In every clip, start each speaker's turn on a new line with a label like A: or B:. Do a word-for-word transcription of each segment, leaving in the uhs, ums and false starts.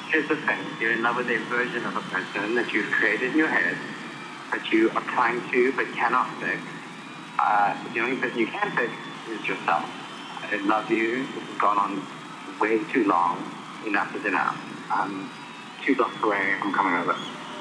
A: Here's the thing, you're in love with a version of a person that you've created in your head, that you are trying to but cannot fix. Uh, the only person you can fix is yourself. I love you. This has gone on way too long. Enough is enough. Um, two blocks away, I'm coming over.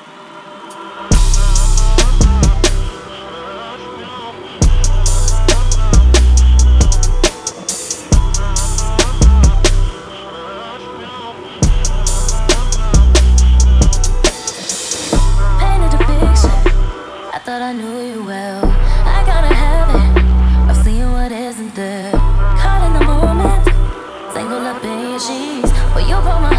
B: I thought I knew you well. I got a habit of seeing what isn't there. Caught in the moment, tangled up in your sheets, but you pull my